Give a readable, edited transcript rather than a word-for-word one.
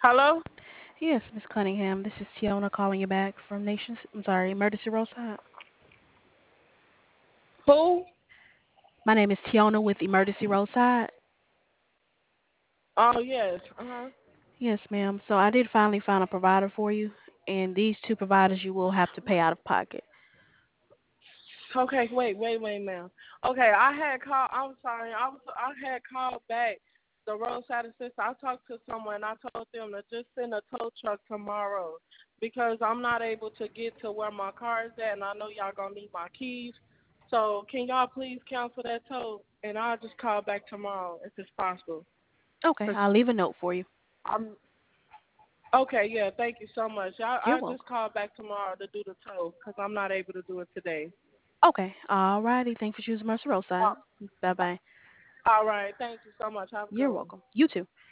Hello? Yes, Miss Cunningham. This is Tiona calling you back from Emergency Roadside. Who? My name is Tiona with Emergency Roadside. Oh, yes. Uh-huh. Yes, ma'am. So I did finally find a provider for you, and these two providers you will have to pay out of pocket. Okay, wait, ma'am. Okay, I had called. I'm sorry. I had called back the roadside assistance. I talked to someone. I told them to just send a tow truck tomorrow because I'm not able to get to where my car is at, and I know y'all gonna need my keys. So can y'all please cancel that tow, and I'll just call back tomorrow if it's possible. Okay, Cause I'll leave a note for you. I'm okay. Yeah, thank you so much. You're I just welcome. call back tomorrow to do the tow because I'm not able to do it today. Okay, alrighty. Thanks for choosing Mercy Roadside. Bye bye. All right. Thank you so much. Have a You're good one. welcome. You too.